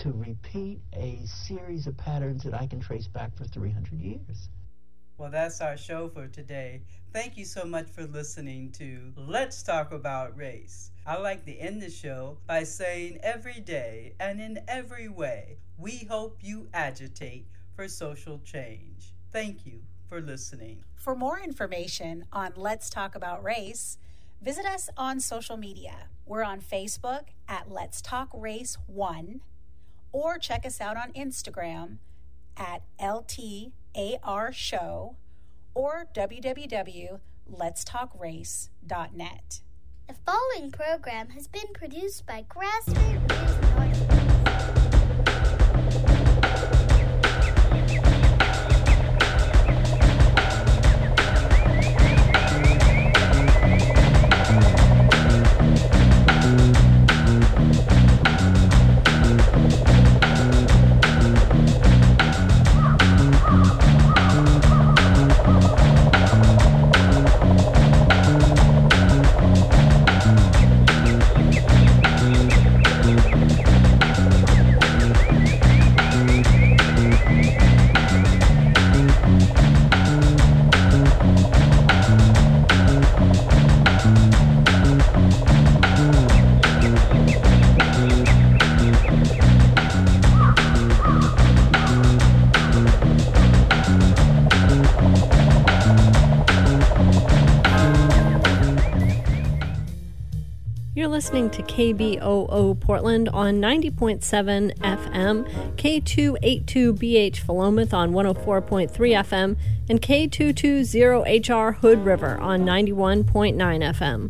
to repeat a series of patterns that I can trace back for 300 years. Well, that's our show for today. Thank you so much for listening to Let's Talk About Race. I like to end the show by saying every day and in every way, we hope you agitate for social change. Thank you for listening. For more information on Let's Talk About Race, visit us on social media. We're on Facebook at Let's Talk Race 1, or check us out on Instagram at LTAR Show or www.letstalkrace.net. The following program has been produced by Grassroots News North. Listening to KBOO Portland on 90.7 FM, K282BH Philomath on 104.3 FM, and K220HR Hood River on 91.9 FM.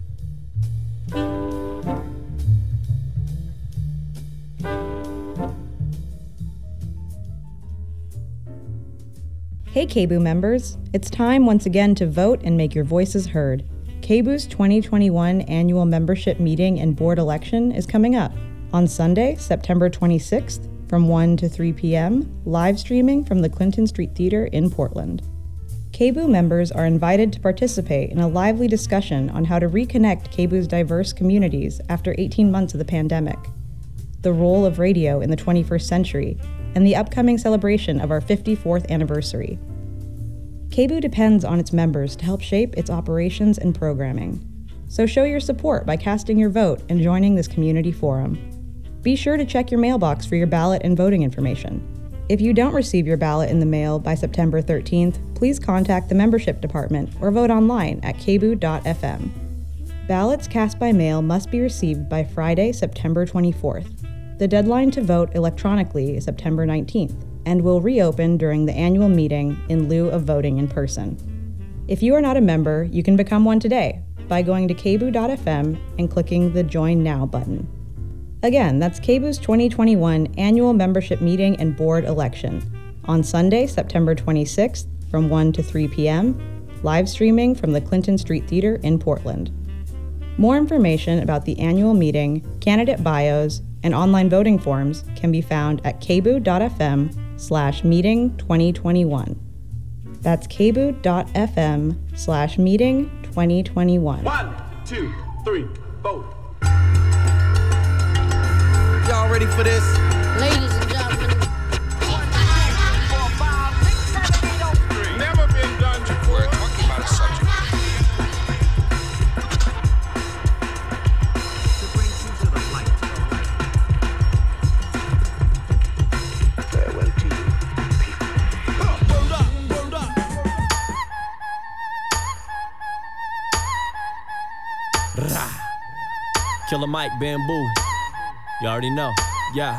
Hey KBOO members, it's time once again to vote and make your voices heard. KBOO's 2021 annual membership meeting and board election is coming up on Sunday, September 26th from 1 to 3 p.m., live streaming from the Clinton Street Theater in Portland. KBOO members are invited to participate in a lively discussion on how to reconnect KBOO's diverse communities after 18 months of the pandemic, the role of radio in the 21st century, and the upcoming celebration of our 54th anniversary. KBOO depends on its members to help shape its operations and programming. So show your support by casting your vote and joining this community forum. Be sure to check your mailbox for your ballot and voting information. If you don't receive your ballot in the mail by September 13th, please contact the membership department or vote online at kboo.fm. Ballots cast by mail must be received by Friday, September 24th. The deadline to vote electronically is September 19th. And will reopen during the annual meeting in lieu of voting in person. If you are not a member, you can become one today by going to kboo.fm and clicking the Join Now button. Again, that's KBOO's 2021 annual membership meeting and board election on Sunday, September 26th from 1 to 3 p.m., live streaming from the Clinton Street Theater in Portland. More information about the annual meeting, candidate bios, and online voting forms can be found at kboo.fm/meeting 2021. That's kboo.fm/meeting 2021. 1, 2, 3, vote. Y'all ready for this? Ladies and gentlemen. Never been done before. We're talking about a subject. To bring you to the light. Farewell to you, people. Word up. Rah. Killer Mike, Bamboo. You already know. Yeah.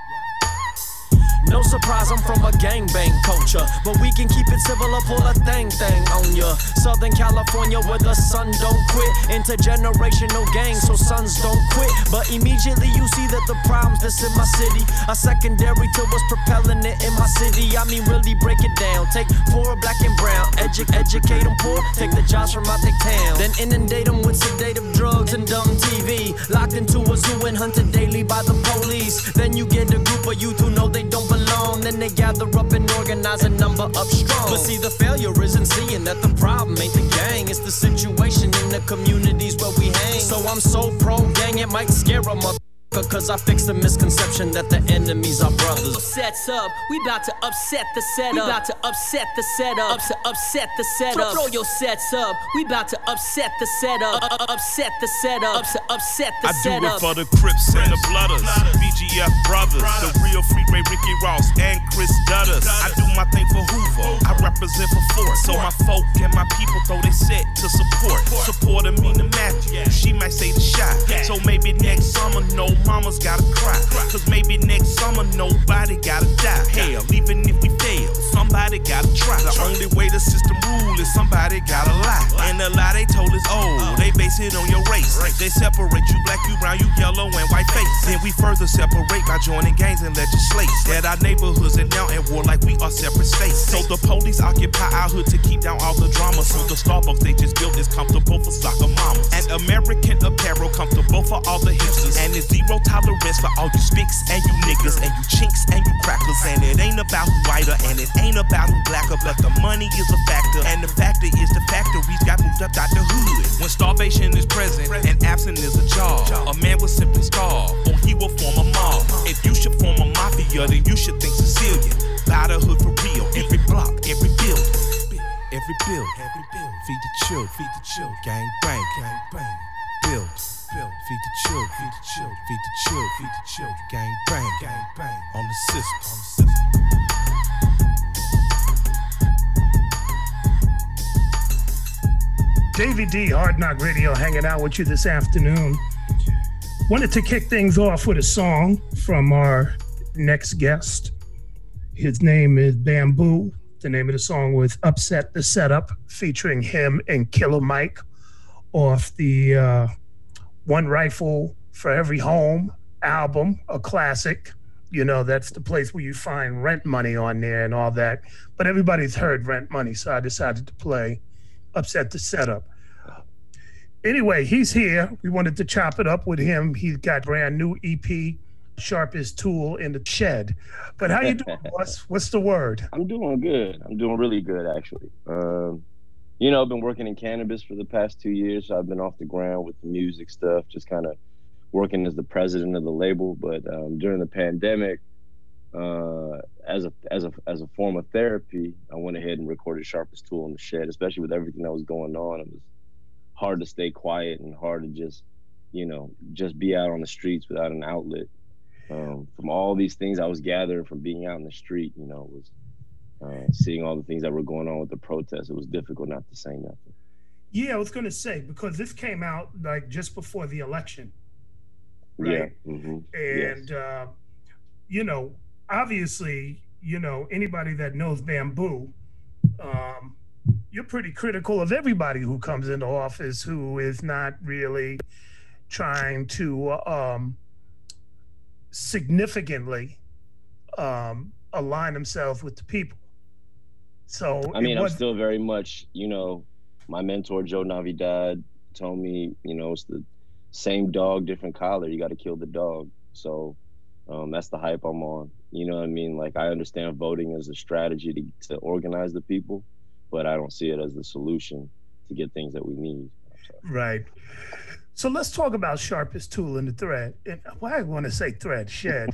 No surprise, I'm from a gangbang culture, but we can keep it civil or pull a thing on ya. Southern California where the sun don't quit. Intergenerational gangs so sons don't quit. But immediately you see that the problems that's in my city are secondary to what's propelling it in my city. I mean really break it down. Take poor, black and brown, educate them poor. Take the jobs from out their town, then inundate them with sedative drugs and dumb TV. Locked into a zoo and hunted daily by the police. Then you get a group of youth who know they don't belong. Then they gather up and organize a number up strong. But see, the failure isn't seeing that the problem ain't the gang, it's the situation in the communities where we hang. So I'm so pro gang it might scare a mother. motherfucker, cause I fixed the misconception that the enemies are brothers. Sets up, we about to upset the setup. We about to upset the setup. Upset the setup. Throw your sets up. We about to upset the setup. Upset the setup. Upset the setup. I do it for the Crips and the Blooders, BGF brothers, the real Freeway Ricky Ross and Chris Dutters. I do my thing for Hoover, I represent for Fort. So my folk and my people throw they set to support. Support Amina Matthew, she might say the shot. So maybe next summer, no mama's gotta cry. Cause maybe next summer, nobody gotta die. Hell, even if we fail, somebody gotta try. The only way the system rule is somebody gotta lie. And the lie they told is old, they base it on your race. They separate you black, you brown, you yellow, and white face. Then we further separate by joining gangs and legislate that our neighborhoods are now at war like we are separate states. So the police occupy our hood to keep down all the drama. So the Starbucks they just built is comfortable for soccer mamas. And American apparel comfortable for all the hipsters. And it's zero tolerance for all you spicks and you niggas and you chinks and you crackers. And it ain't about who whiter and it ain't about who blacker, but the money is a factor. And the factor is the factories got moved up out the hood. When starvation is present and absent is a job, a man will simply starve or he will form a mob. If you should form a mafia, then you should think Sicilian. Buy the hood for real, every block, every building. Every build, feed the chill, gang bang, build, feed the chill, feed the chill, gang bang, on the system. Davey D, Hard Knock Radio, hanging out with you this afternoon. Wanted to kick things off with a song from our next guest. His name is Bamboo. The name of the song was Upset the Setup, featuring him and Killer Mike off the One Rifle for Every Home album, a classic. You know, that's the place where you find Rent Money on there and all that. But everybody's heard Rent Money, so I decided to play Upset the Setup. Anyway, he's here. We wanted to chop it up with him. He's got brand new EP, Sharpest Tool in the Shed. But how you doing, boss? What's the word? I'm doing good. I'm doing really good, actually. You know, I've been working in cannabis for the past 2 years. So I've been off the ground with the music stuff, just kind of working as the president of the label. But during the pandemic, as a form of therapy, I went ahead and recorded Sharpest Tool in the Shed, especially with everything that was going on. It was hard to stay quiet and hard to just be out on the streets without an outlet. From all these things I was gathering from being out in the street, was seeing all the things that were going on with the protests. It was difficult not to say nothing. Yeah, I was going to say, because this came out like just before the election, right? Yeah. Mm-hmm. And, yes. Obviously, anybody that knows Bamboo, you're pretty critical of everybody who comes into office who is not really trying to significantly align themselves with the people. So I'm still very much, my mentor Joe Navidad told me, it's the same dog, different collar. You got to kill the dog. So that's the hype I'm on. You know what I mean? Like, I understand voting as a strategy to organize the people, but I don't see it as the solution to get things that we need. Right. So let's talk about Sharpest Tool in the Thread. And why I want to say thread, shed.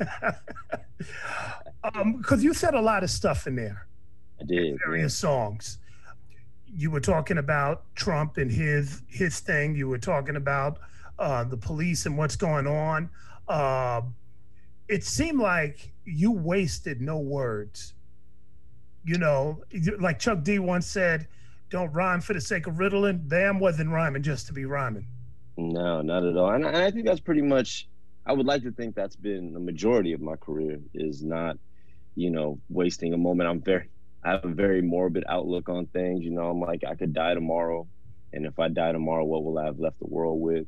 Because you said a lot of stuff in there. I did. Various songs. You were talking about Trump and his thing. You were talking about the police and what's going on. It seemed like you wasted no words. Like Chuck D once said, don't rhyme for the sake of riddling. Bam wasn't rhyming just to be rhyming. No, not at all. And I think that's pretty much, I would like to think that's been the majority of my career, is not, wasting a moment. I have a very morbid outlook on things. I'm like, I could die tomorrow. And if I die tomorrow, what will I have left the world with?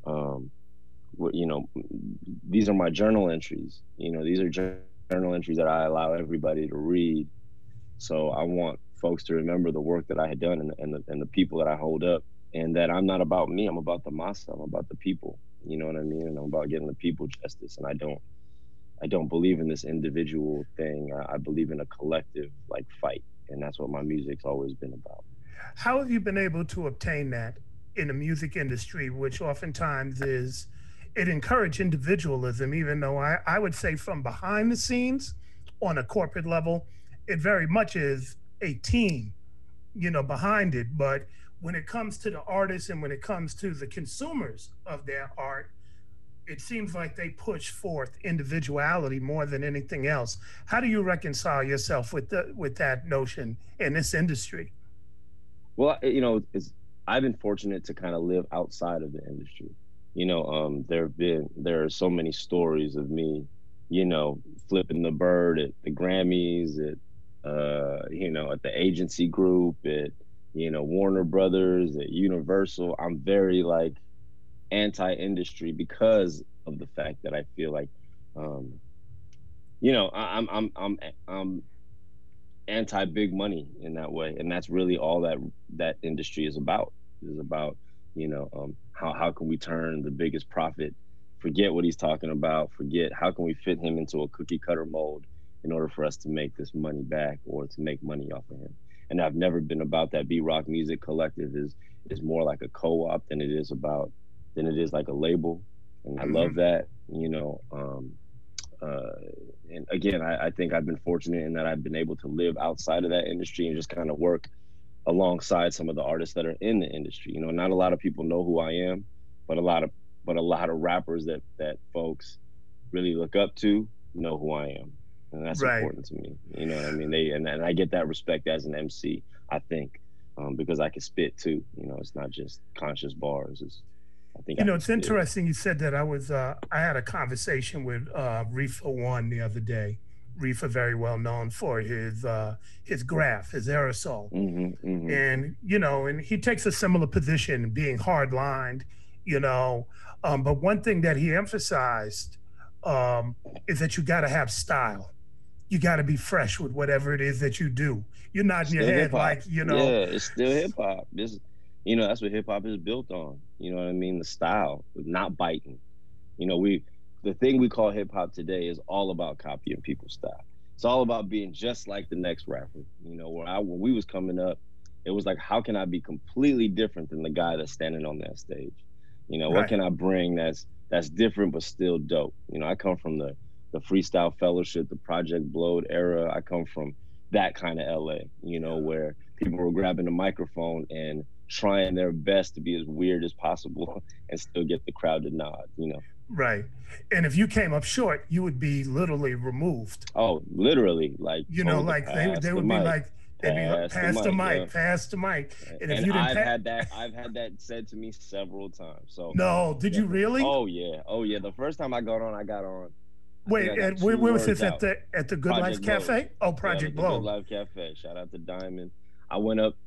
These are my journal entries. These are journal entries that I allow everybody to read. So I want folks to remember the work that I had done and the people that I hold up, and that I'm not about me. I'm about the massa. I'm about the people. You know what I mean? And I'm about getting the people justice. And I don't believe in this individual thing. I believe in a collective fight, and that's what my music's always been about. How have you been able to obtain that in the music industry, which oftentimes is it encouraged individualism, even though I would say from behind the scenes on a corporate level, it very much is a team, behind it. But when it comes to the artists and when it comes to the consumers of their art, it seems like they push forth individuality more than anything else. How do you reconcile yourself with that notion in this industry? Well, I've been fortunate to kind of live outside of the industry. There are so many stories of me, flipping the bird at the Grammys, at the agency group, at Warner Brothers, at Universal. I'm very anti-industry because of the fact that I feel like, I'm anti-big money in that way, and that's really all that industry is about. Is about how can we turn the biggest profit, forget what he's talking about, forget how can we fit him into a cookie cutter mold in order for us to make this money back or to make money off of him. And I've never been about that. B-Rock Music Collective is more like a co-op than it is like a label, and I love that. And again, I think I've been fortunate in that I've been able to live outside of that industry and just kind of work alongside some of the artists that are in the industry. Not a lot of people know who I am, but a lot of rappers that folks really look up to know who I am, and that's important to me. You know what I mean? And I get that respect as an MC, I think, because I can spit too. It's not just conscious bars. It's interesting you said that. I had a conversation with Reefa One the other day. Reefa, very well known for his graph, his aerosol. And, and he takes a similar position, being hard-lined, but one thing that he emphasized is that you got to have style. You got to be fresh with whatever it is that you do. You're not in your head hip-hop. Yeah, it's still hip-hop. That's what hip-hop is built on. You know what I mean? The style, not biting. The thing we call hip-hop today is all about copying people's style. It's all about being just like the next rapper. When we was coming up, it was like, how can I be completely different than the guy that's standing on that stage? What can I bring that's different but still dope? I come from the Freestyle Fellowship, the Project Blowed era. I come from that kind of LA, where people were grabbing the microphone and trying their best to be as weird as possible and still get the crowd to nod, Right. And if you came up short, you would be literally removed. Oh, literally. They would be like, they'd be pass the mic, pass the mic. And if you didn't I've had that said to me several times. So no, did you really? Oh yeah. The first time I got on. Wait, where was this at the Good Life Cafe? Oh, Project Blow. Good Life Cafe. Shout out to Diamond. I went up.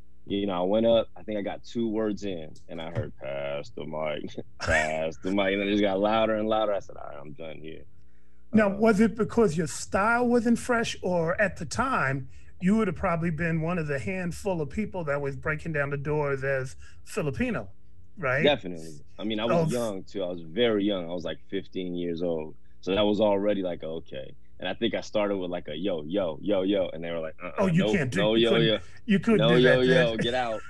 I think I got 2 words in and I heard pass the mic, pass the mic. And it just got louder and louder. I said, all right, I'm done here. Now, was it because your style wasn't fresh, or at the time, you would have probably been one of the handful of people that was breaking down the doors as Filipino, right? Definitely. I was young too. I was very young. I was like 15 years old. So that was already like, okay. And I think I started with like a yo, yo, yo, yo. And they were like, you can't do yo, yo. You couldn't no, do that. Yo, get out,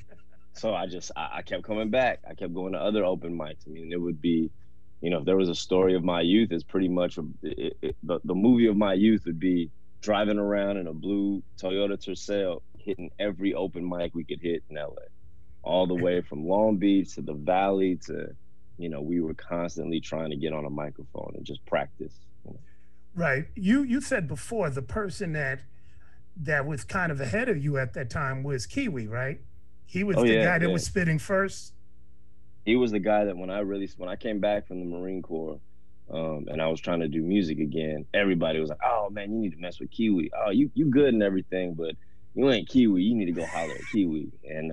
So I kept coming back. I kept going to other open mics. It would be, if there was a story of my youth, it's pretty much the movie of my youth would be driving around in a blue Toyota Tercel, hitting every open mic we could hit in LA, all the way from Long Beach to the Valley to, we were constantly trying to get on a microphone and just practice. Right. You said before the person that was kind of ahead of you at that time was Kiwi, right? He was the guy that was spitting first. He was the guy that when I came back from the Marine Corps, and I was trying to do music again, everybody was like, "Oh man, you need to mess with Kiwi. Oh, you good and everything, but you ain't Kiwi. You need to go holler at Kiwi." And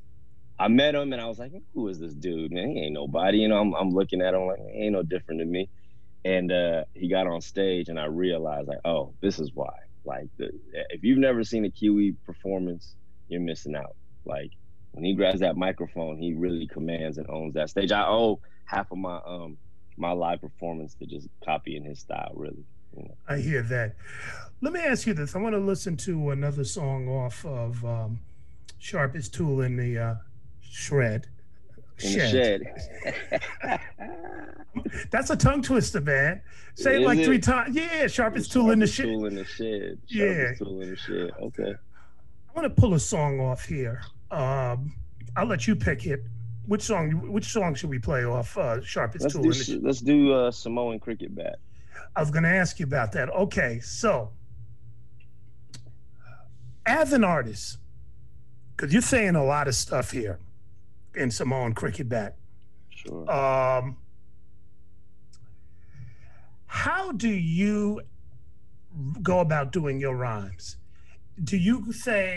I met him and I was like, "Who is this dude, man? He ain't nobody." I'm looking at him like, he ain't no different than me. And he got on stage and I realized like, oh, this is why. Like, if you've never seen a Kiwi performance, you're missing out. Like, when he grabs that microphone, he really commands and owns that stage. I owe half of my my live performance to just copying his style, really. I hear that. Let me ask you this. I want to listen to another song off of Sharpest Tool in the Shed. In the Shed. That's a tongue twister, man. Say it like 3 times. Yeah, sharpest tool in the shed. Tool in the shed. Sharpest tool in the shed. Okay. I want to pull a song off here. I'll let you pick it. Which song should we play off? Sharpest tool in the shed. Let's do Samoan Cricket Bat. I was going to ask you about that. Okay, so as an artist, because you're saying a lot of stuff here in Samoan Cricket Bat. Sure. How do you go about doing your rhymes? Do you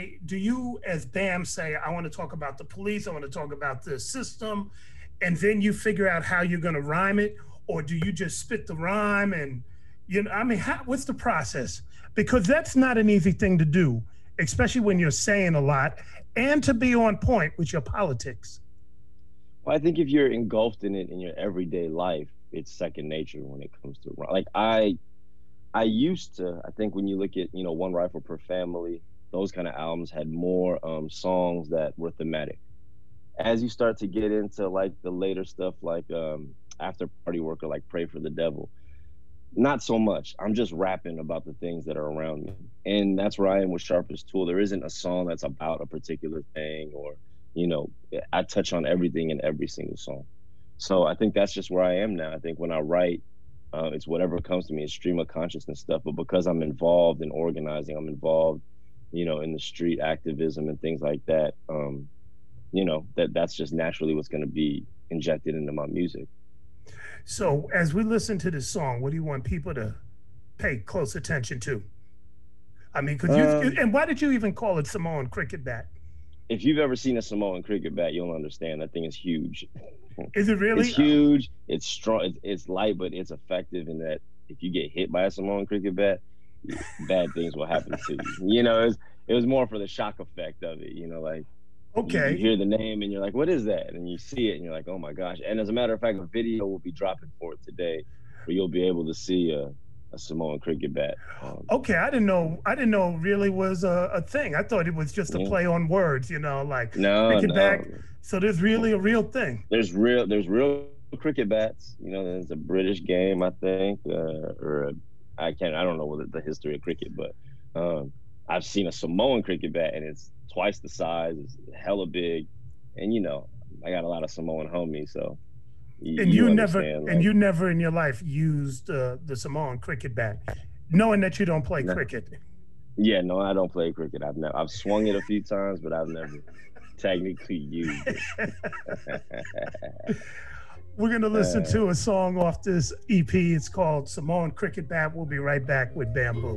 as Bam say, I want to talk about the police, I want to talk about the system, and then you figure out how you're going to rhyme it? Or do you just spit the rhyme and, what's the process? Because that's not an easy thing to do, especially when you're saying a lot and to be on point with your politics. Well, I think if you're engulfed in it in your everyday life, it's second nature when it comes to like I used to. I think when you look at One Rifle Per Family, those kind of albums had more songs that were thematic. As you start to get into like the later stuff, like After Party Worker, like Pray for the Devil, not so much. I'm just rapping about the things that are around me, and that's where I am with Sharpest Tool. There isn't a song that's about a particular thing, or I touch on everything in every single song. So I think that's just where I am now. I think when I write, it's whatever comes to me, it's stream of consciousness stuff. But because I'm involved in organizing, I'm involved, in the street activism and things like that, that's just naturally what's going to be injected into my music. So as we listen to this song, what do you want people to pay close attention to? I mean, and why did you even call it Samoan Cricket Bat? If you've ever seen a Samoan cricket bat, you'll understand that thing is huge. Is it really? It's huge. It's strong. It's light, but it's effective in that if you get hit by a Samoan cricket bat, bad things will happen to you. It was more for the shock effect of it. Like okay, you hear the name and you're like, what is that? And you see it and you're like, oh my gosh. And as a matter of fact, a video will be dropping for it today, where you'll be able to see a Samoan cricket bat. Okay, I didn't know really was a thing. I thought it was just a play on words, like cricket bat. So there's really a real thing. There's real cricket bats. There's a British game, I think, I don't know what the history of cricket, but I've seen a Samoan cricket bat and it's twice the size. It's hella big, and I got a lot of Samoan homies, so. You never in your life used the Samoan cricket bat, knowing that you don't play cricket. Yeah, no, I don't play cricket. I've swung it a few times, but I've never technically used it. We're gonna listen to a song off this EP. It's called Samoan Cricket Bat. We'll be right back with Bamboo.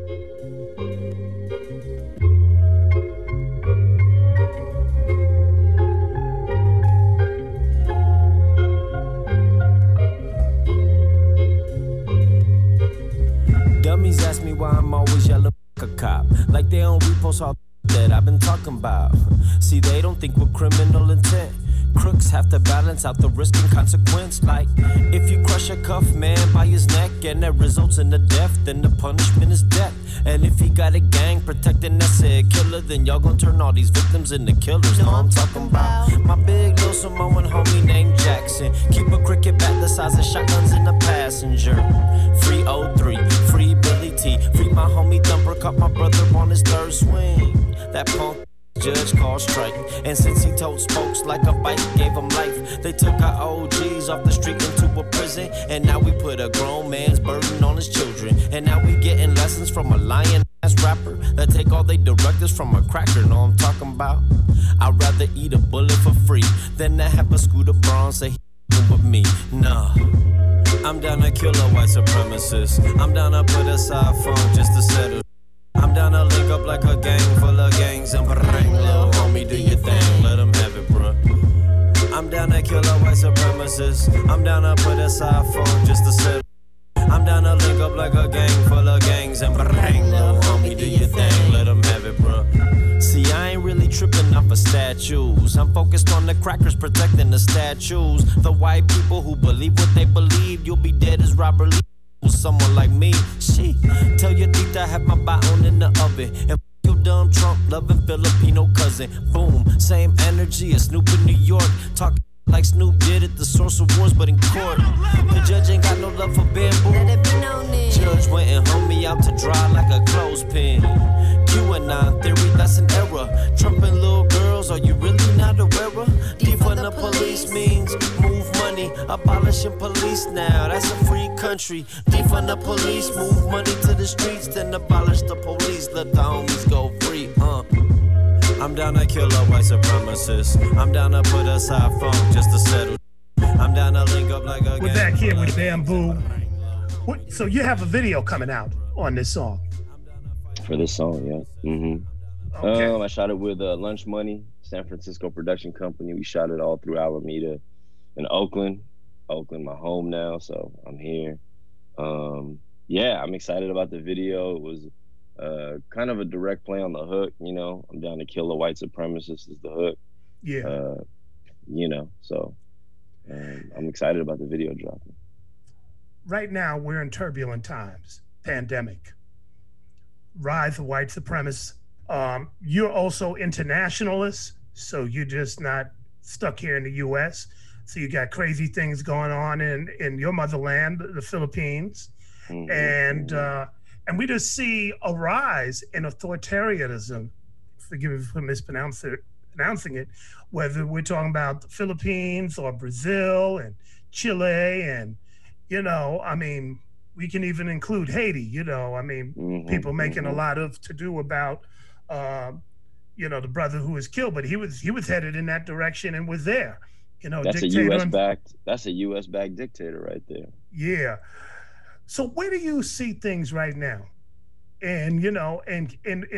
Dummies ask me why I'm always yelling a cop, like they don't repost all that I've been talking about. See, they don't think we're criminal intent. Crooks have to balance out the risk and consequence. Like, if you crush a cuff man by his neck and that results in the death, then the punishment is death. And if he got a gang protecting that said killer, then y'all gonna turn all these victims into killers. Know I'm talking about my big little Samoan homie named Jackson. Keep a cricket bat the size of shotguns in the passenger. Free 03, free Billy T, free my homie Thumper, caught my brother on his third swing. That punk judge called strike, and since he told spokes like a bike, gave him life. They took our OGs off the street into a prison, and now we put a grown man's burden on his children. And now we getting lessons from a lying-ass rapper that take all they directives from a cracker. Know I'm talking about? I'd rather eat a bullet for free than to have a Scooter Braun say he with me. Nah, I'm down to kill a white supremacist. I'm down to put aside fun just to settle. I'm down to link up like a gang full of gangs and bring little homie, do your thing, let them have it, bruh. I'm down to kill a white supremacist. I'm down to put aside fun just to settle. I'm down to link up like a gang full of gangs and bring little homie, do your thing, let them have it, bruh. See, I ain't really tripping off of statues. I'm focused on the crackers protecting the statues. The white people who believe what they believe. You'll be dead as Robert Lee. Someone like me, she tell your teeth I have my bone in the oven. And your dumb Trump loving Filipino cousin. Boom, same energy as Snoop in New York. Talking like Snoop did at the Source Awards, but in court. The judge ain't got no love for Bamboo. Judge went and hung me out to dry like a clothespin. QAnon theory, that's an error. Trumping little girls, are you really not aware of? Defund the police means move money, abolishing police now. That's a free country. Defund the police, move money to the streets, then abolish the police. Let the homies go free. I'm down to kill a white supremacist. I'm down to put aside funk just to settle. I'm down to link up like a. We're back here with Bamboo. So you have a video coming out on this song? For this song, yeah. Mm-hmm. Okay. I shot it with Lunch Money, San Francisco production company. We shot it all through Alameda and Oakland. Oakland, my home now, so I'm here. Yeah, I'm excited about the video. It was kind of a direct play on the hook, you know. I'm down to kill a white supremacist is the hook. Yeah. You know, so I'm excited about the video dropping. Right now, we're in turbulent times, pandemic, rise of white supremacists. You're also internationalists, so you're just not stuck here in the U.S. So you got crazy things going on in your motherland, the Philippines. Mm-hmm. And we just see a rise in authoritarianism, forgive me for mispronouncing it, whether we're talking about the Philippines or Brazil and Chile and, you know, I mean, we can even include Haiti, you know, I mean, people making a lot of to-do about, you know, the brother who was killed, but he was headed in that direction and was there, you know. That's a U.S.-backed dictator right there. Yeah. So where do you see things right now? And, you know, and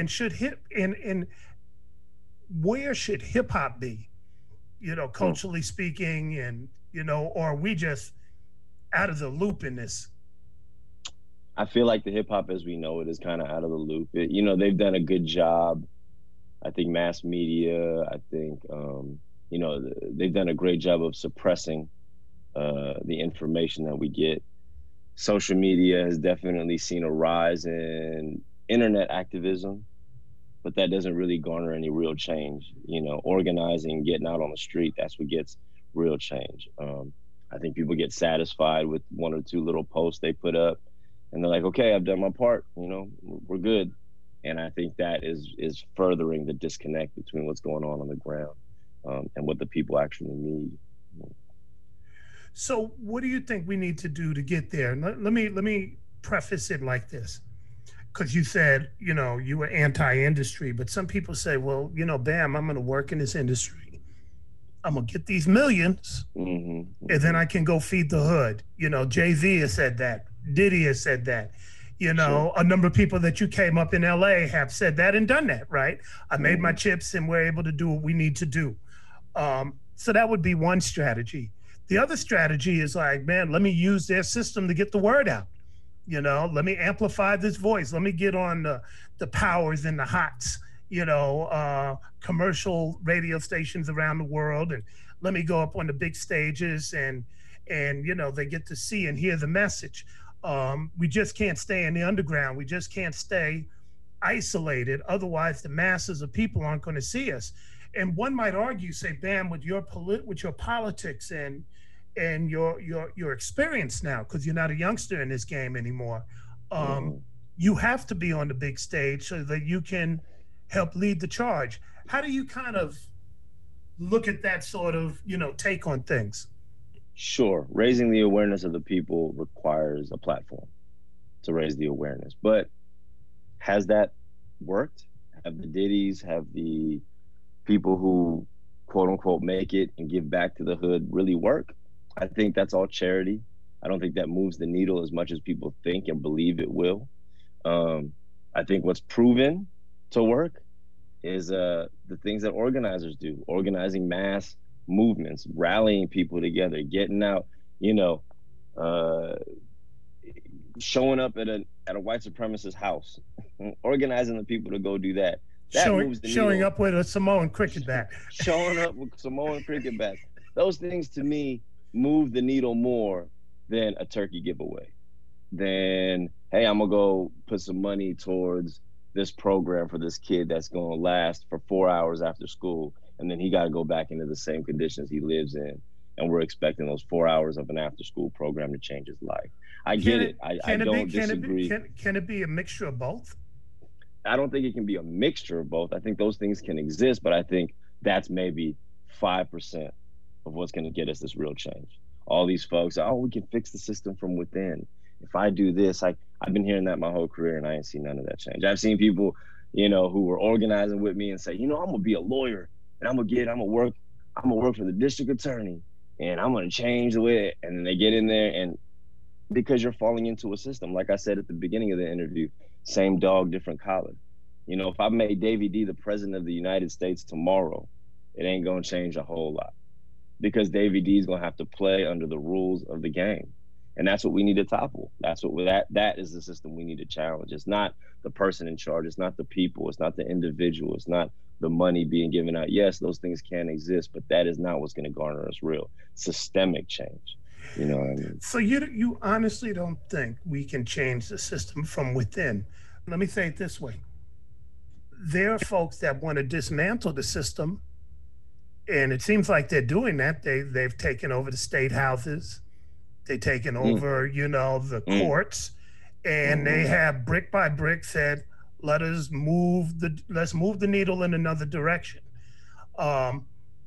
where should hip hop be, you know, culturally speaking, and, you know, or are we just out of the loop in this? I feel like the hip hop as we know it is kind of out of the loop. You know, they've done a good job. I think mass media, I think, you know, they've done a great job of suppressing the information that we get. Social media has definitely seen a rise in internet activism, but that doesn't really garner any real change. You know, organizing, getting out on the street, that's what gets real change. I think people get satisfied with one or two little posts they put up, and they're like, okay, I've done my part, you know, we're good. And I think that is furthering the disconnect between what's going on the ground and what the people actually need. So what do you think we need to do to get there? Let me preface it like this, because you said, you know, you were anti-industry, but some people say, well, you know, bam, I'm going to work in this industry. I'm going to get these millions, and then I can go feed the hood. You know, Jay-Z has said that. Diddy has said that. You know, a number of people that you came up in LA have said that and done that, right? I made my chips and we're able to do what we need to do. So that would be one strategy. The other strategy is like, man, let me use their system to get the word out. You know, let me amplify this voice. Let me get on the powers and the hots, you know, commercial radio stations around the world. And let me go up on the big stages and you know, they get to see and hear the message. We just can't stay in the underground. We just can't stay isolated. Otherwise, the masses of people aren't going to see us. And one might argue, say, Bam, with your politics and your experience now, because you're not a youngster in this game anymore, you have to be on the big stage so that you can help lead the charge. How do you kind of look at that sort of, you know, take on things? Sure. Raising the awareness of the people requires a platform to raise the awareness. But has that worked? Have the Diddies, have the people who quote unquote make it and give back to the hood really work? I think that's all charity. I don't think that moves the needle as much as people think and believe it will. I think what's proven to work is the things that organizers do, organizing mass movements, rallying people together, getting out, you know, showing up at a white supremacist house, organizing the people to go do that. Showing up with a Samoan cricket bat. Showing up with Samoan cricket bats. Those things to me move the needle more than a turkey giveaway. Then, hey, I'm gonna go put some money towards this program for this kid that's gonna last for 4 hours after school, and then he gotta go back into the same conditions he lives in. and we're expecting those 4 hours of an after-school program to change his life. I get it. I don't disagree. Can it be a mixture of both? I don't think it can be a mixture of both. I think those things can exist, but I think that's maybe 5% of what's going to get us this real change. All these folks, oh, we can fix the system from within. If I do this, I've been hearing that my whole career, and I ain't seen none of that change. I've seen people, you know, who were organizing with me and say, you know, I'm gonna be a lawyer, and I'm gonna work for the district attorney, and I'm gonna change the way. And then they get in there, and because you're falling into a system, like I said at the beginning of the interview, same dog, different collar. You know, if I made Davey D the president of the United States tomorrow, it ain't gonna change a whole lot, because Davey D is gonna have to play under the rules of the game. And that's what we need to topple. That is the system we need to challenge. It's not the person in charge. It's not the people. It's not the individual. It's not the money being given out. Yes, those things can exist, but that is not what's going to garner us real systemic change. You know what I mean? So you honestly don't think we can change the system from within? Let me say it this way. There are folks that want to dismantle the system, and it seems like they're doing that. They've taken over the state houses. They've taken over, you know, the courts, and they have brick by brick said, let's move the needle in another direction. The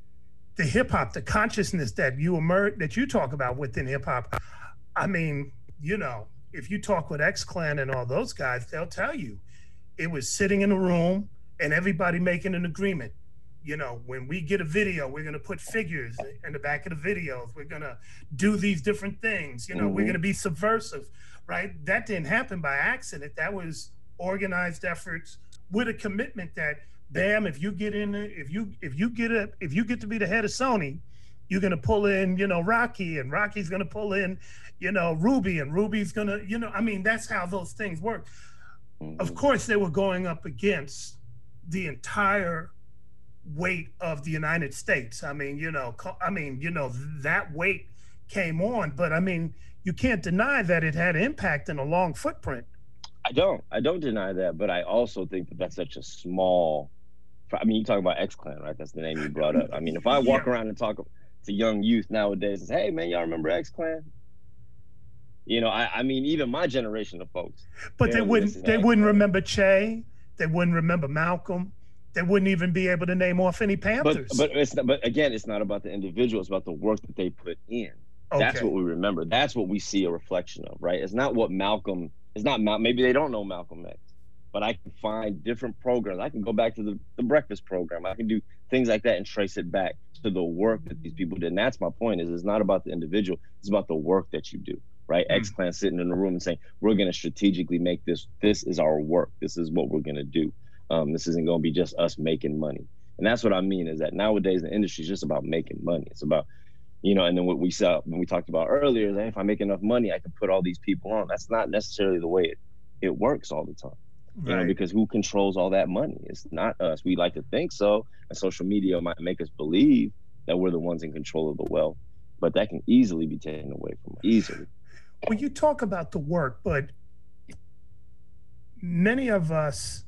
hip hop, the consciousness that you talk about within hip hop, I mean, you know, if you talk with X-Clan and all those guys, they'll tell you it was sitting in a room and everybody making an agreement. You know, when we get a video, we're going to put figures in the back of the videos. We're going to do these different things. You know, we're going to be subversive, right? That didn't happen by accident. That was organized efforts with a commitment that, bam, if you get in, if you get to be the head of Sony, you're going to pull in, you know, Rocky, and Rocky's going to pull in, you know, Ruby, and Ruby's going to, you know, I mean, that's how those things work. Of course, they were going up against the entire weight of the United States. I mean, you know, that weight came on, but I mean, you can't deny that it had impact and a long footprint. I don't deny that, but I also think that that's such a small, I mean, you talk about X-Clan, right? That's the name you brought up. I mean, if I walk around and talk to young youth nowadays and say, hey man, y'all remember X-Clan? You know, I mean, even my generation of folks. But they wouldn't remember Che, they wouldn't remember Malcolm. They wouldn't even be able to name off any Panthers. But again, it's not about the individual. It's about the work that they put in. Okay. That's what we remember. That's what we see a reflection of, right? It's not what Malcolm. It's not maybe they don't know Malcolm X, but I can find different programs. I can go back to the breakfast program. I can do things like that and trace it back to the work that these people did. And that's my point. Is it's not about the individual. It's about the work that you do, right? X-Clan sitting in the room and saying, we're going to strategically make this. This is our work. This is what we're going to do. This isn't going to be just us making money. And that's what I mean, is that nowadays the industry is just about making money. It's about, you know, and then what we saw when we talked about earlier is that if I make enough money, I can put all these people on. That's not necessarily the way it works all the time. Right. You know, because who controls all that money? It's not us. We like to think so, and social media might make us believe that we're the ones in control of the wealth, but that can easily be taken away from us. Easily. Well, you talk about the work, but many of us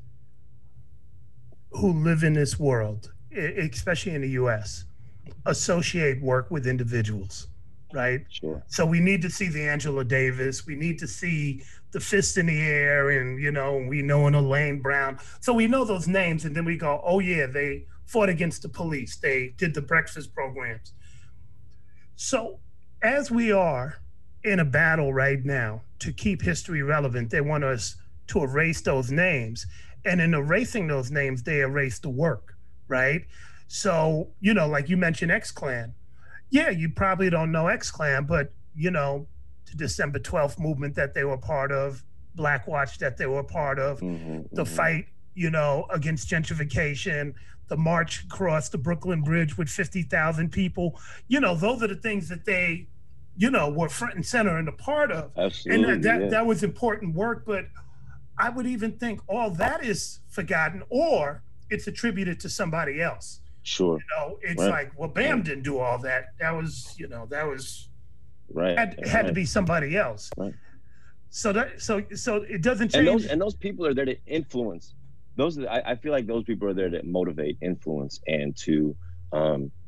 who live in this world, especially in the US, associate work with individuals, right? Sure. So we need to see the Angela Davis, we need to see the Fist in the Air, and, you know, we know an Elaine Brown. So we know those names, and then we go, oh yeah, they fought against the police. They did the breakfast programs. So as we are in a battle right now to keep history relevant, they want us to erase those names. And in erasing those names, they erase the work, right? So, you know, like you mentioned X-Clan. Yeah, you probably don't know X-Clan, but, you know, the December 12th movement that they were part of, Black Watch that they were part of, the fight, you know, against gentrification, the march across the Brooklyn Bridge with 50,000 people. You know, those are the things that they, you know, were front and center and a part of. Absolutely, and that was important work, but I would even think all that is forgotten, or it's attributed to somebody else. Sure. You know, it's like, well, Bam didn't do all that. That was, you know, right. Had to be somebody else. Right. So it doesn't change. And those people are there to influence. I feel like those people are there to motivate, influence, and to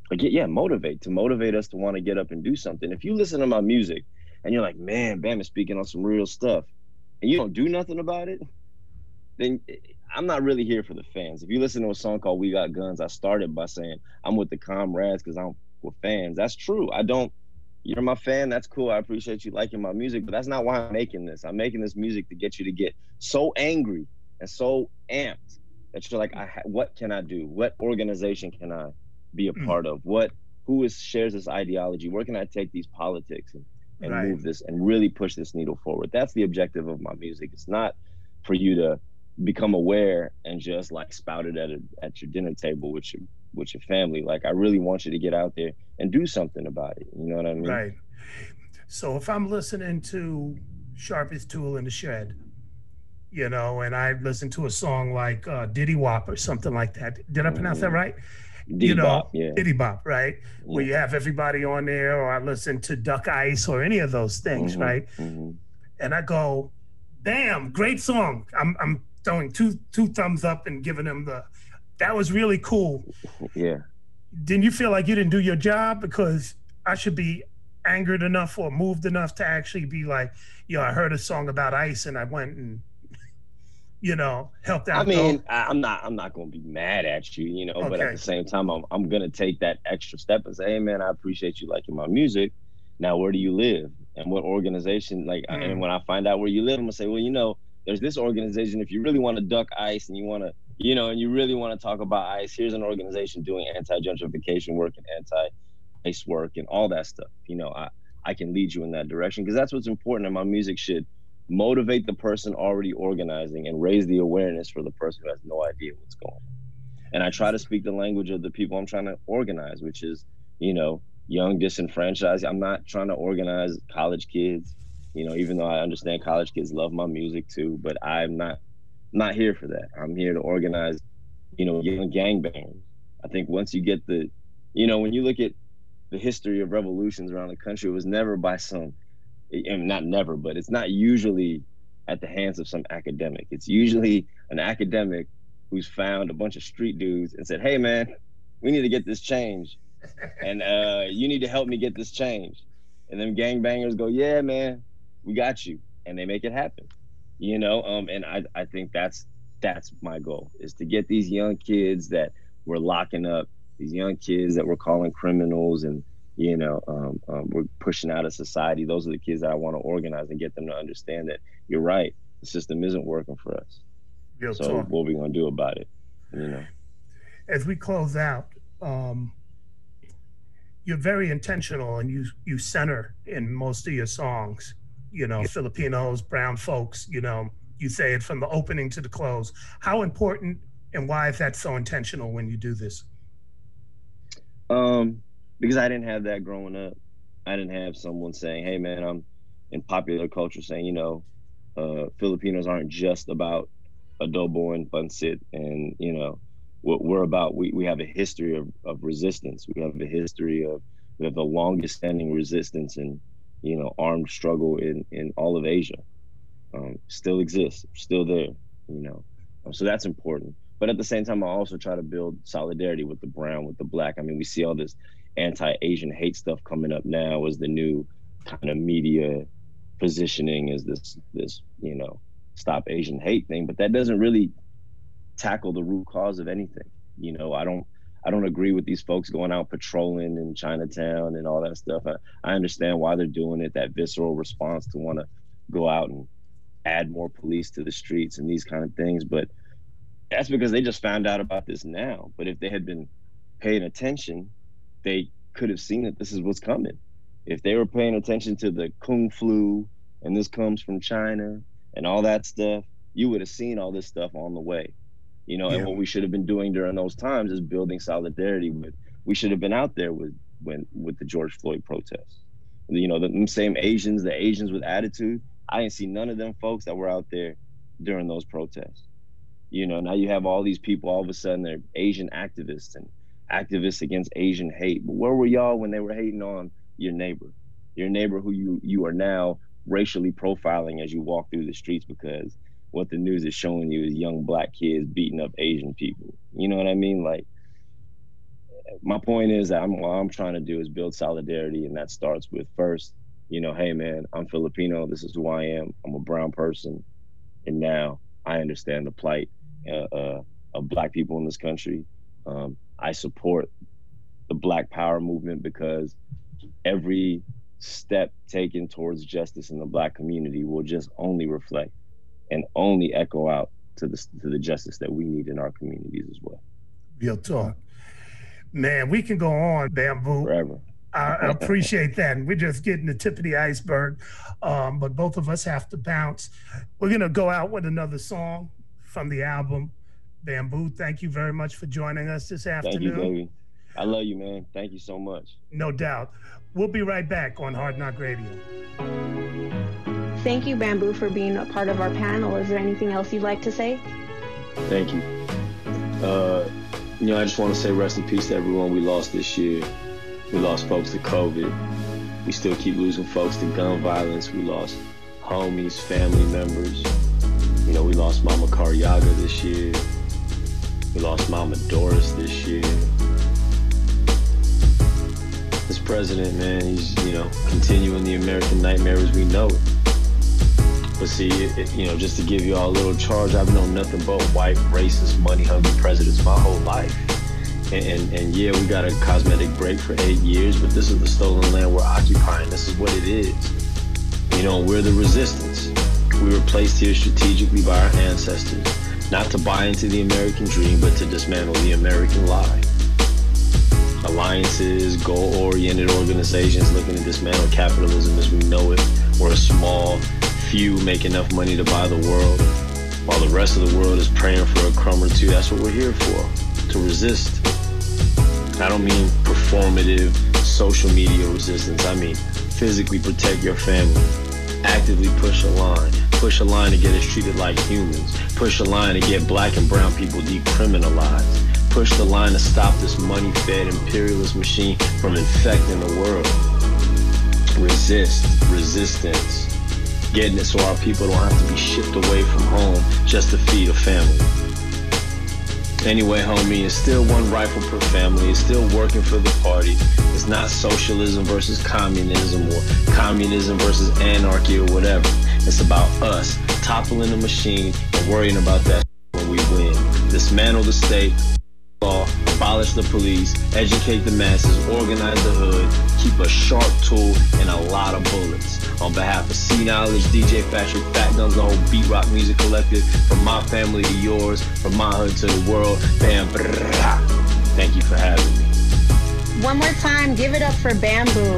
motivate us to want to get up and do something. If you listen to my music and you're like, man, Bam is speaking on some real stuff, and you don't do nothing about it, then I'm not really here for the fans. If you listen to a song called We Got Guns, I started by saying I'm with the comrades because I'm with fans. That's true. You're my fan, that's cool. I appreciate you liking my music, but that's not why I'm making this. I'm making this music to get you to get so angry and so amped that you're like, what can I do? What organization can I be a part of? Who shares this ideology? Where can I take these politics and move this and really push this needle forward? That's the objective of my music. It's not for you to become aware and just like spout it at your dinner table with your family. Like, I really want you to get out there and do something about it. You know what I mean? Right. So if I'm listening to Sharpest Tool in the Shed, you know, and I listen to a song like Diddy Wop or something like that. Did I pronounce that right? Diddy Bop, yeah. Diddy Bop, right? Yeah. Where you have everybody on there, or I listen to Duck Ice or any of those things, right? And I go, damn, great song. I'm throwing two thumbs up and giving them that was really cool. Yeah. Didn't you feel like you didn't do your job? Because I should be angered enough or moved enough to actually be like, I heard a song about Ice and I went and, helped out. I mean, I'm not going to be mad at you, but at the same time, I'm going to take that extra step and say, hey man, I appreciate you liking my music. Now, where do you live? And what organization? And when I find out where you live, I'm gonna say, well, there's this organization. If you really want to duck Ice and you want to, and you really want to talk about Ice, here's an organization doing anti-gentrification work and anti-ICE work and all that stuff. I can lead you in that direction, because that's what's important. And my music should motivate the person already organizing and raise the awareness for the person who has no idea what's going on. And I try to speak the language of the people I'm trying to organize, which is, young, disenfranchised. I'm not trying to organize college kids, even though I understand college kids love my music too, but I'm not here for that. I'm here to organize, young gangbangers. I think once you get when you look at the history of revolutions around the country, it was never by not never, but it's not usually at the hands of some academic. It's usually an academic who's found a bunch of street dudes and said, hey man, we need to get this changed. And you need to help me get this changed. And then gangbangers go, yeah, man, we got you. And they make it happen, and I think that's my goal, is to get these young kids that we're locking up, these young kids that we're calling criminals and, we're pushing out of society. Those are the kids that I want to organize and get them to understand that you're right. The system isn't working for us. So what are we going to do about it? As we close out, you're very intentional, and you center in most of your songs, Filipinos, brown folks, you say it from the opening to the close. How important and why is that so intentional when you do this? Because I didn't have that growing up. I didn't have someone saying, hey man, I'm in popular culture saying, Filipinos aren't just about adobo and pancit, and, what we're about, we have a history of resistance. We have a history we have the longest standing resistance and, armed struggle in all of Asia. Still exists, still there, So that's important. But at the same time, I also try to build solidarity with the brown, with the black. I mean, we see all this anti-Asian hate stuff coming up now as the new kind of media positioning is this, stop Asian hate thing, but that doesn't really tackle the root cause of anything. I don't agree with these folks going out patrolling in Chinatown and all that stuff. I understand why they're doing it, that visceral response to want to go out and add more police to the streets and these kind of things. But that's because they just found out about this now. But if they had been paying attention, they could have seen that this is what's coming. If they were paying attention to the Kung Flu and this comes from China and all that stuff, you would have seen all this stuff on the way. And what we should have been doing during those times is building solidarity we should have been out there with the George Floyd protests. The same Asians, the Asians with attitude, I didn't see none of them folks that were out there during those protests. Now you have all these people, all of a sudden they're Asian activists and activists against Asian hate. But where were y'all when they were hating on your neighbor who you are now racially profiling as you walk through the streets, because what the news is showing you is young black kids beating up Asian people. You know what I mean? Like, my point is that what I'm trying to do is build solidarity, and that starts with first, hey man, I'm Filipino, this is who I am, I'm a brown person, and now I understand the plight of Black people in this country. I support the Black Power movement because every step taken towards justice in the Black community will just only reflect and only echo out to the justice that we need in our communities as well. Real talk. Man, we can go on, Bamboo. Forever. I appreciate that. We're just getting the tip of the iceberg, but both of us have to bounce. We're going to go out with another song from the album. Bamboo, thank you very much for joining us this afternoon. Thank you, baby. I love you, man. Thank you so much. No doubt. We'll be right back on Hard Knock Radio. Thank you, Bamboo, for being a part of our panel. Is there anything else you'd like to say? Thank you. I just want to say rest in peace to everyone we lost this year. We lost folks to COVID. We still keep losing folks to gun violence. We lost homies, family members. We lost Mama Karyaga this year. We lost Mama Doris this year. This president, man, he's, continuing the American nightmare as we know it. But see, just to give you all a little charge, I've known nothing but white, racist, money-hungry presidents my whole life. And yeah, we got a cosmetic break for 8 years, but this is the stolen land we're occupying. This is what it is. We're the resistance. We were placed here strategically by our ancestors, not to buy into the American dream, but to dismantle the American lie. Alliances, goal-oriented organizations looking to dismantle capitalism as we know it. We're a small few make enough money to buy the world, while the rest of the world is praying for a crumb or two. That's what we're here for, to resist. I don't mean performative social media resistance. I mean physically protect your family. Actively push a line. Push a line to get us treated like humans. Push a line to get Black and brown people decriminalized. Push the line to stop this money-fed imperialist machine from infecting the world. Resistance. Getting it so our people don't have to be shipped away from home just to feed a family. Anyway, homie, it's still one rifle per family. It's still working for the party. It's not socialism versus communism or communism versus anarchy or whatever. It's about us toppling the machine and worrying about that when we win. Dismantle the state, law, abolish the police, educate the masses, organize the hood, keep a sharp tool and a lot of bullets. On behalf of C Knowledge, DJ Factory, Fat Guns, the whole Beat Rock Music Collective, from my family to yours, from my hood to the world, bam, brah. Thank you for having me. One more time, give it up for Bamboo.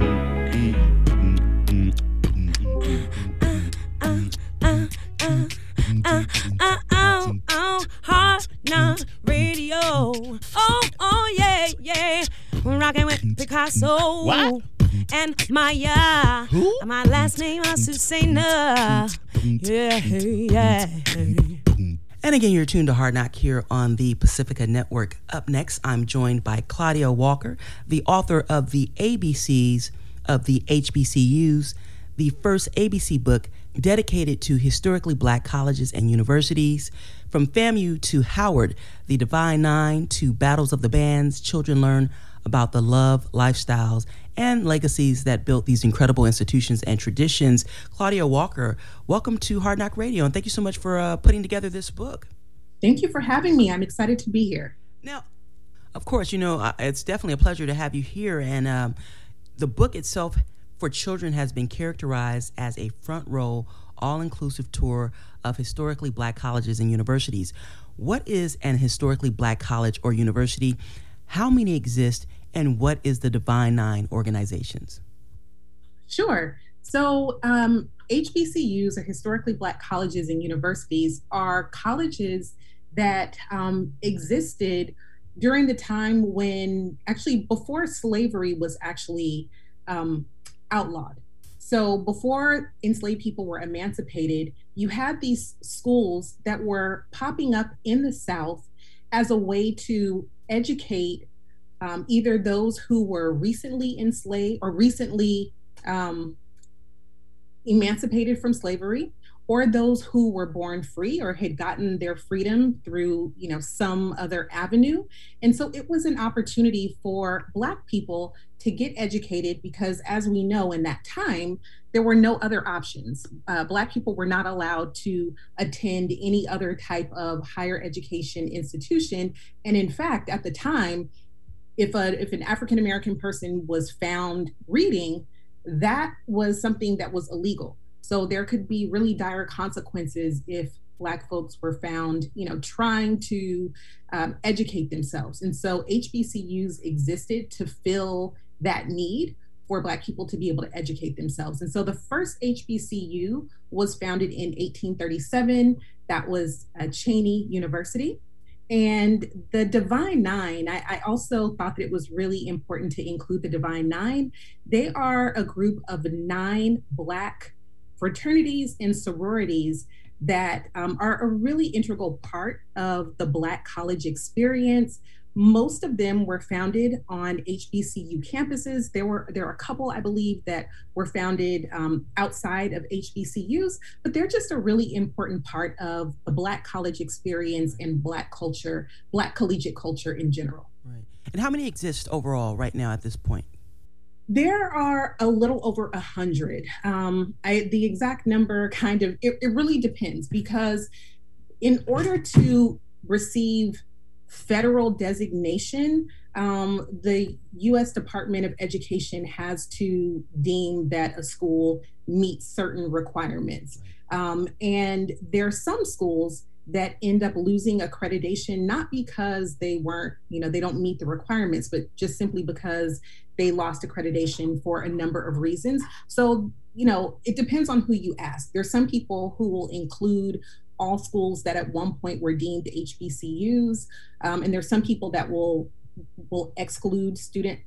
Hard Knock Radio. Oh, yeah. We're rocking with Picasso. What? And Maya. Who? My last name is Susanna. Yeah. And again, you're tuned to Hard Knock here on the Pacifica Network. Up next, I'm joined by Claudia Walker, the author of the ABCs of the HBCUs, the first ABC book dedicated to historically Black colleges and universities. From FAMU to Howard, the Divine Nine to Battles of the Bands, children learn about the love, lifestyles, and legacies that built these incredible institutions and traditions. Claudia Walker, welcome to Hard Knock Radio, and thank you so much for putting together this book. Thank you for having me. I'm excited to be here. Now, of course, it's definitely a pleasure to have you here, and the book itself for children has been characterized as a front row, all-inclusive tour of historically Black colleges and universities. What is an historically Black college or university? How many exist? And what is the Divine Nine organizations? Sure. So HBCUs, or historically Black colleges and universities, are colleges that existed during the time when, actually before slavery was actually outlawed. So before enslaved people were emancipated, you had these schools that were popping up in the South as a way to educate either those who were recently enslaved or recently emancipated from slavery, or those who were born free or had gotten their freedom through, some other avenue. And so it was an opportunity for Black people to get educated because, as we know, in that time, there were no other options. Black people were not allowed to attend any other type of higher education institution. And in fact, at the time, if an African-American person was found reading, that was something that was illegal. So there could be really dire consequences if Black folks were found, trying to educate themselves. And so HBCUs existed to fill that need for Black people to be able to educate themselves. And so the first HBCU was founded in 1837. That was Cheyney University. And the Divine Nine, I also thought that it was really important to include the Divine Nine. They are a group of 9 Black fraternities and sororities that are a really integral part of the Black college experience. Most of them were founded on HBCU campuses. There are a couple, I believe, that were founded outside of HBCUs, but they're just a really important part of the Black college experience and Black culture, Black collegiate culture in general. Right. And how many exist overall right now at this point? There are a little over 100. The exact number it really depends, because in order to receive federal designation, the U.S. Department of Education has to deem that a school meets certain requirements. And there are some schools that end up losing accreditation, not because they weren't, they don't meet the requirements, but just simply because they lost accreditation for a number of reasons. So, it depends on who you ask. There's some people who will include all schools that at one point were deemed HBCUs. And there's some people that will exclude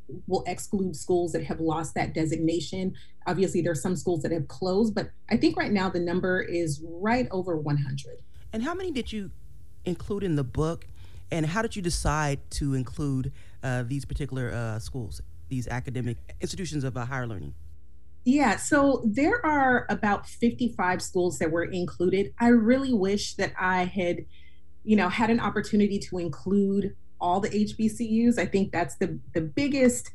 schools that have lost that designation. Obviously, there's some schools that have closed, but I think right now the number is right over 100. And how many did you include in the book? And how did you decide to include these particular schools, these academic institutions of higher learning? Yeah, so there are about 55 schools that were included. I really wish that I had, had an opportunity to include all the HBCUs. I think that's the biggest,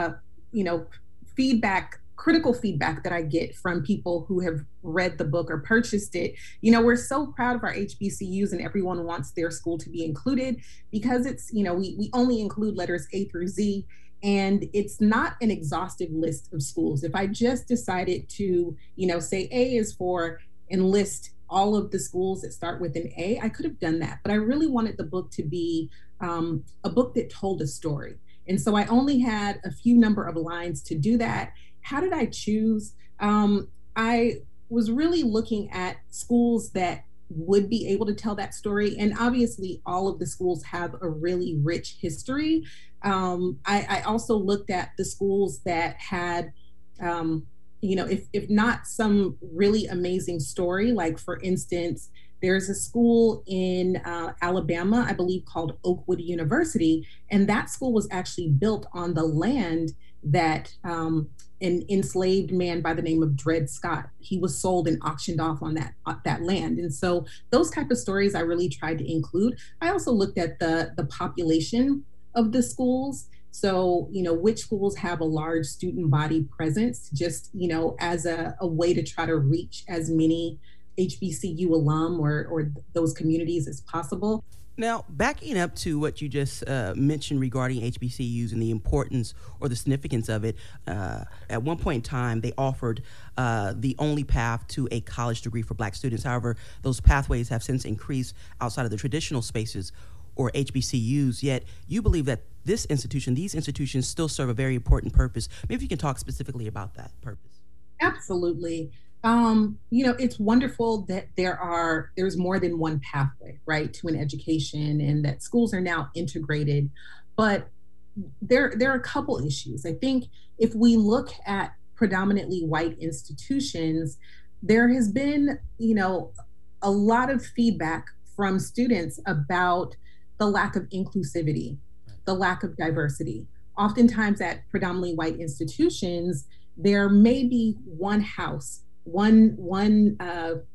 critical feedback that I get from people who have read the book or purchased it. We're so proud of our HBCUs and everyone wants their school to be included because it's, we only include letters A through Z. And it's not an exhaustive list of schools. If I just decided to, say A is for and list all of the schools that start with an A, I could have done that. But I really wanted the book to be a book that told a story. And so I only had a few number of lines to do that. How did I choose? I was really looking at schools that would be able to tell that story. And obviously all of the schools have a really rich history. I also looked at the schools that had, if not some really amazing story, like for instance, there's a school in Alabama, I believe called Oakwood University. And that school was actually built on the land that an enslaved man by the name of Dred Scott, he was sold and auctioned off on that land. And so those type of stories I really tried to include. I also looked at the population of the schools. So, which schools have a large student body presence, just, as a way to try to reach as many HBCU alum or those communities as possible. Now, backing up to what you just mentioned regarding HBCUs and the importance or the significance of it, at one point in time, they offered the only path to a college degree for Black students. However, those pathways have since increased outside of the traditional spaces or HBCUs, yet you believe that these institutions still serve a very important purpose. Maybe you can talk specifically about that purpose. Absolutely. It's wonderful that there's more than one pathway, right, to an education, and that schools are now integrated. But there are a couple issues. I think if we look at predominantly white institutions, there has been, a lot of feedback from students about the lack of inclusivity, the lack of diversity. Oftentimes at predominantly white institutions, there may be one house, one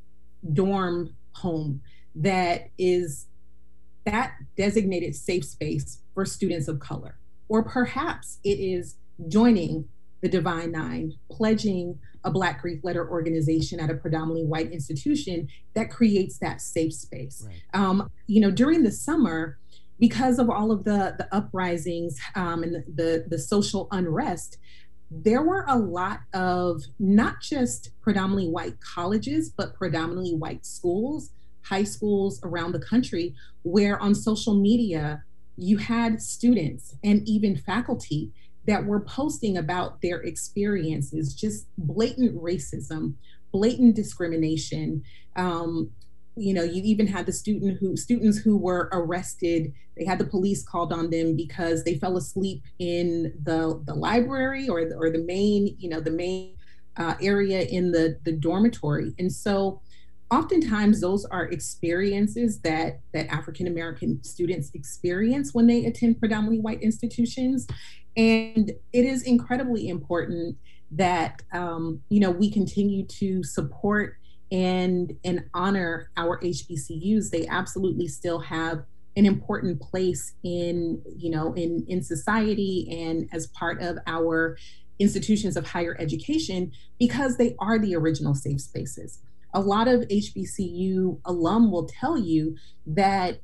dorm home that is that designated safe space for students of color. Or perhaps it is joining the Divine Nine, pledging a Black Greek letter organization at a predominantly white institution that creates that safe space. Right. During the summer, because of all of the uprisings and the social unrest, there were a lot of not just predominantly white colleges, but predominantly white schools, high schools around the country, where on social media, you had students and even faculty that were posting about their experiences, just blatant racism, blatant discrimination. You even had the students who were arrested. They had the police called on them because they fell asleep in the library or the main area in the dormitory. And so oftentimes those are experiences that African American students experience when they attend predominantly white institutions. And it is incredibly important that we continue to support and honor our HBCUs. They absolutely still have an important place in society and as part of our institutions of higher education, because they are the original safe spaces. A lot of HBCU alum will tell you that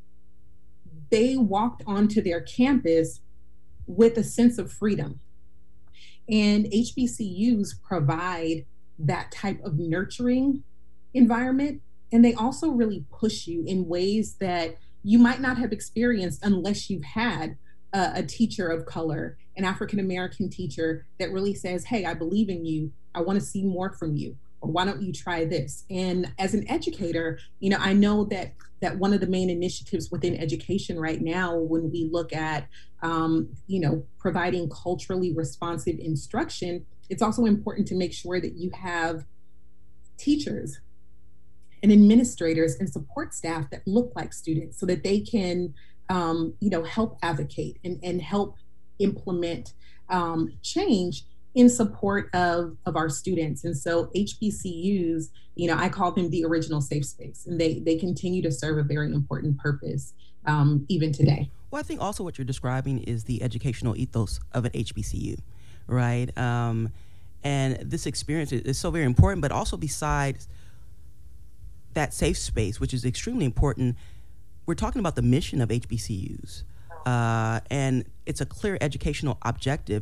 they walked onto their campus with a sense of freedom. And HBCUs provide that type of nurturing environment. And they also really push you in ways that you might not have experienced unless you've had a teacher of color, an African-American teacher that really says, hey, I believe in you. I want to see more from you. Or why don't you try this? And as an educator, I know that one of the main initiatives within education right now, when we look at, providing culturally responsive instruction, it's also important to make sure that you have teachers and administrators and support staff that look like students so that they can, help advocate and help implement change in support of our students. And so HBCUs, I call them the original safe space, and they continue to serve a very important purpose even today. Well, I think also what you're describing is the educational ethos of an HBCU, right? And this experience is so very important, but also besides that safe space, which is extremely important, we're talking about the mission of HBCUs. And it's a clear educational objective.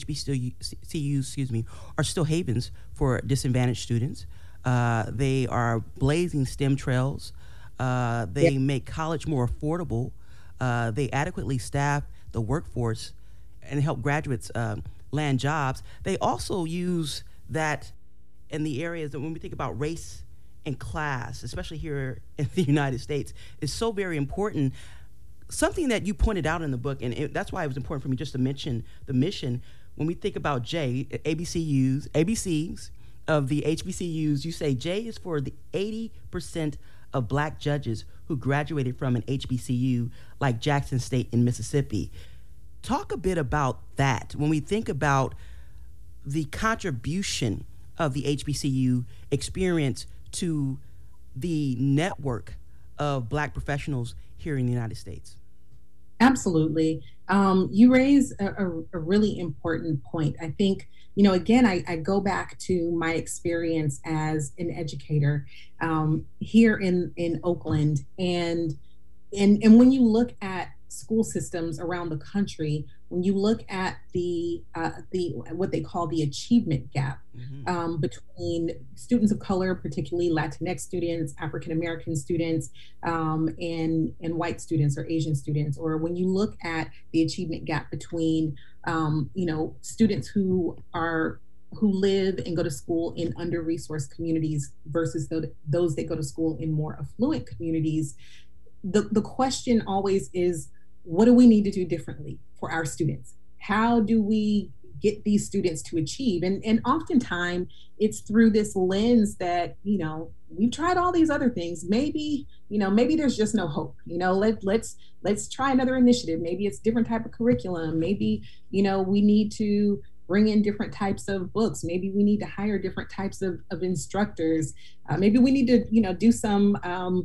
HBCUs, are still havens for disadvantaged students. They are blazing STEM trails. They make college more affordable. They adequately staff the workforce and help graduates land jobs. They also use that in the areas that when we think about race and class, especially here in the United States, is so very important. Something that you pointed out in the book, and that's why it was important for me just to mention the mission. When we think about ABCs of the HBCUs, you say J is for the 80% of Black judges who graduated from an HBCU like Jackson State in Mississippi. Talk a bit about that when we think about the contribution of the HBCU experience to the network of Black professionals here in the United States. Absolutely. You raise a really important point. I think, again, I go back to my experience as an educator here in Oakland. And when you look at school systems around the country, when you look at the what they call the achievement gap between students of color, particularly Latinx students, African American students, and white students or Asian students, or when you look at the achievement gap between students who live and go to school in under-resourced communities versus those that go to school in more affluent communities, the question always is, what do we need to do differently for our students? How do we get these students to achieve? And oftentimes it's through this lens that, we've tried all these other things. Maybe there's just no hope. Let's try another initiative. Maybe it's different type of curriculum. Maybe, we need to bring in different types of books. Maybe we need to hire different types of instructors. Maybe we need to, do some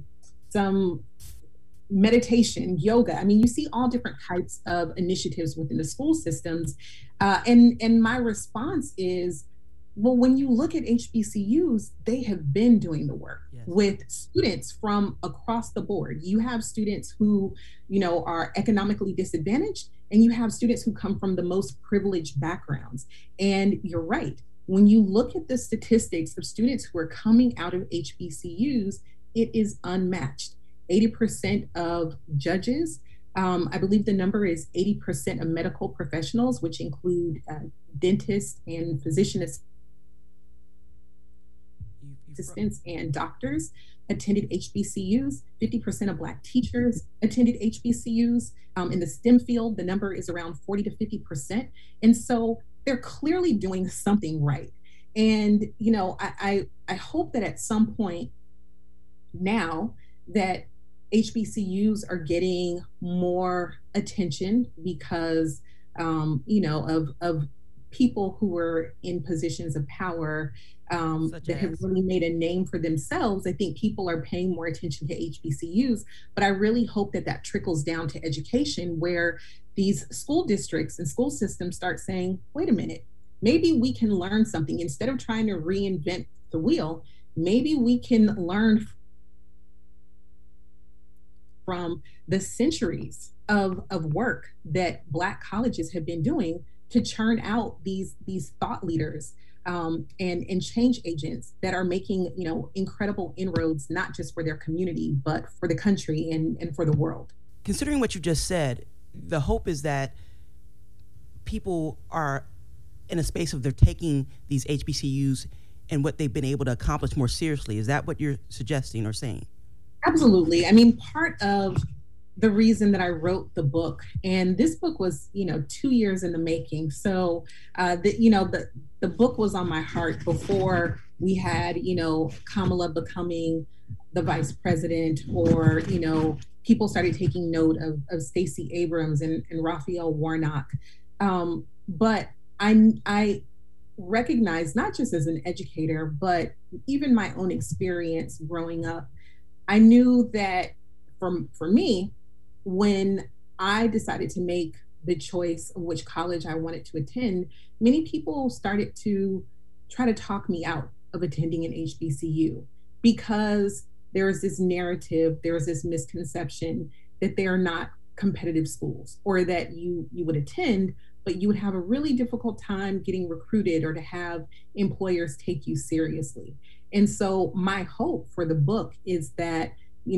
meditation, yoga. I mean, you see all different types of initiatives within the school systems. And my response is, well, when you look at HBCUs, they have been doing the work with students from across the board. You have students who, are economically disadvantaged, and you have students who come from the most privileged backgrounds. And you're right. When you look at the statistics of students who are coming out of HBCUs, it is unmatched. 80% of judges, I believe the number is 80% of medical professionals, which include dentists and physician assistants and doctors, attended HBCUs. 50% of Black teachers attended HBCUs. In the STEM field, the number is around 40 to 50%. And so they're clearly doing something right. And, I hope that at some point now that HBCUs are getting more attention because, of people who are in positions of power that have really made a name for themselves. I think people are paying more attention to HBCUs, but I really hope that that trickles down to education, where these school districts and school systems start saying, wait a minute, maybe we can learn something. Instead of trying to reinvent the wheel, maybe we can learn from the centuries of work that Black colleges have been doing to churn out these thought leaders and change agents that are making incredible inroads, not just for their community, but for the country and for the world. Considering what you just said, the hope is that people are in a space of they're taking these HBCUs and what they've been able to accomplish more seriously. Is that what you're suggesting or saying? Absolutely. I mean, part of the reason that I wrote the book, and this book was, 2 years in the making. So, the book was on my heart before we had, Kamala becoming the vice president, or, people started taking note of Stacey Abrams and Raphael Warnock. But I recognize, not just as an educator, but even my own experience growing up, I knew that for me, when I decided to make the choice of which college I wanted to attend, many people started to try to talk me out of attending an HBCU because there is this narrative, there is this misconception that they are not competitive schools, or that you would attend, but you would have a really difficult time getting recruited or to have employers take you seriously. And so my hope for the book is that,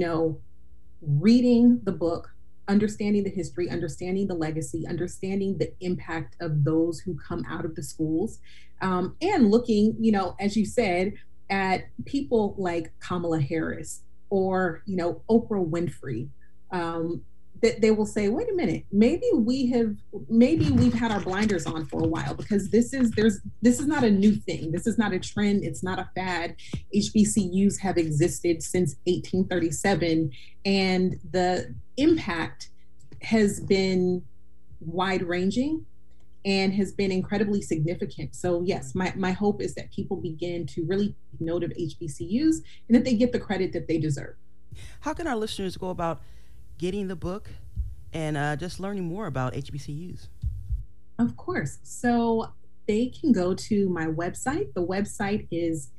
reading the book, understanding the history, understanding the legacy, understanding the impact of those who come out of the schools, and looking, as you said, at people like Kamala Harris or, Oprah Winfrey, that they will say, wait a minute, maybe we've had our blinders on for a while, because this is not a new thing. This is not a trend. It's not a fad. HBCUs have existed since 1837, and the impact has been wide ranging and has been incredibly significant. So yes, my hope is that people begin to really take note of HBCUs and that they get the credit that they deserve. How can our listeners go about getting the book and just learning more about HBCUs? Of course. So they can go to my website. The website is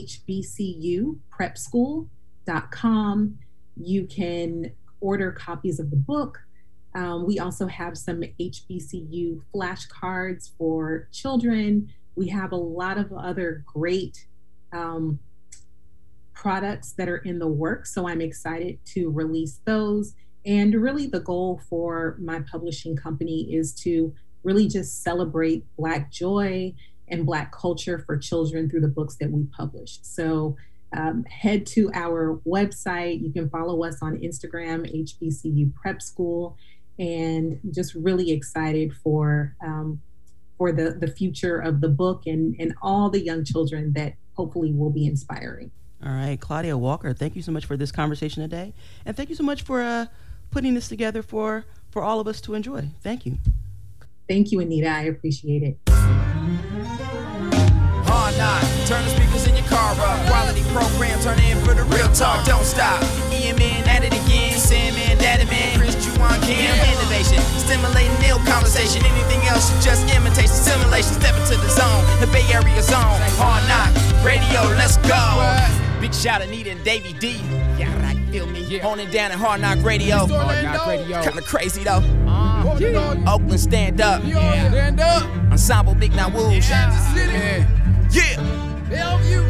hbcuprepschool.com. You can order copies of the book. We also have some HBCU flashcards for children. We have a lot of other great products that are in the works. So I'm excited to release those. And really the goal for my publishing company is to really just celebrate Black joy and Black culture for children through the books that we publish. So head to our website. You can follow us on Instagram, HBCU Prep School, and just really excited for the future of the book and all the young children that hopefully will be inspiring. All right, Claudia Walker, thank you so much for this conversation today. And thank you so much for putting this together for all of us to enjoy. Thank you. Thank you, Anita. I appreciate it. Hard knock, turn the speakers in your car up. Quality program, turn in for the real talk, don't stop. Ian Man at it again, Sandman, Daddy Man, Chris Juwan Kim. Innovation, stimulating ill conversation. Anything else is just imitation, simulation. Step into the zone, the Bay Area zone. Hard knock, radio, let's go. Big shout out Anita and Davey D. Yeah, right, feel me. Holding down at Hard Knock Radio. Hard Knock Radio. Kinda crazy though. Oakland, stand up. Yeah. Stand up. Ensemble, Big Now Wolves. Kansas City. Yeah. Bellevue.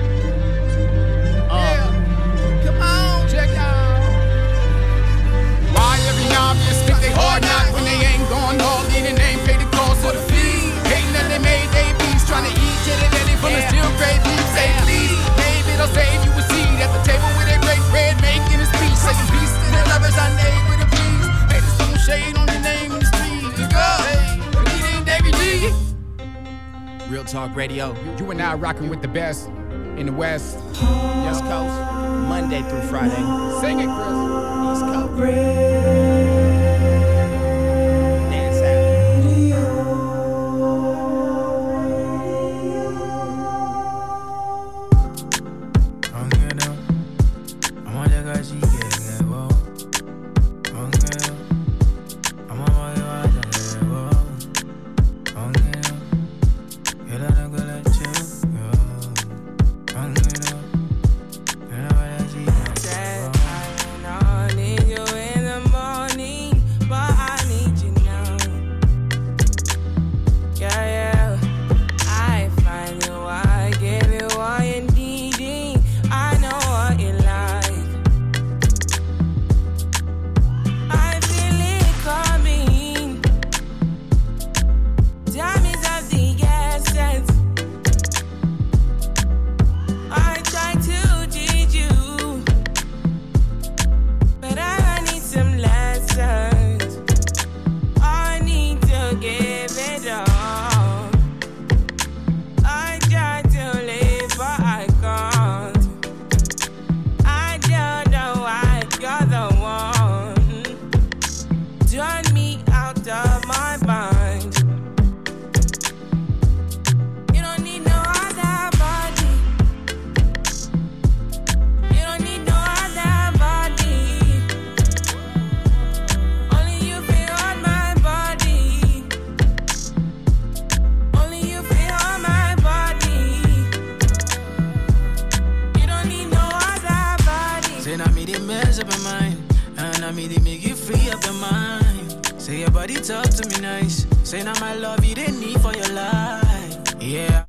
Come on. Check out. Why every novice think they hard knock when they ain't going all in and ain't paid the cost of the fee? Hating that they made they beats, trying to eat jelly from the still great beef. Say please, maybe they'll save you a seat at the table with a great bread making his peace. Saying peace to the lovers I named with a please. Hey, there's some shade on your name in the street. You go. Hey, Anita and Davey D. Real Talk Radio. You and I rocking with the best in the West. West Coast. Monday through Friday. Sing it, Chris. East Coast. Dance Talk to me nice. Say now my love you didn't need for your life. Yeah.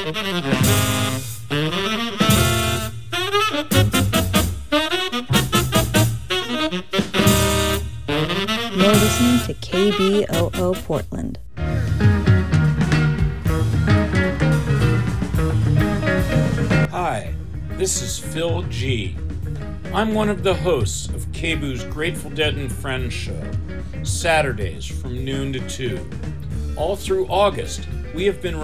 You're listening to KBOO Portland. Hi, this is Phil G. I'm one of the hosts of KBOO's Grateful Dead and Friends show, Saturdays from noon to 2. All through August, we have been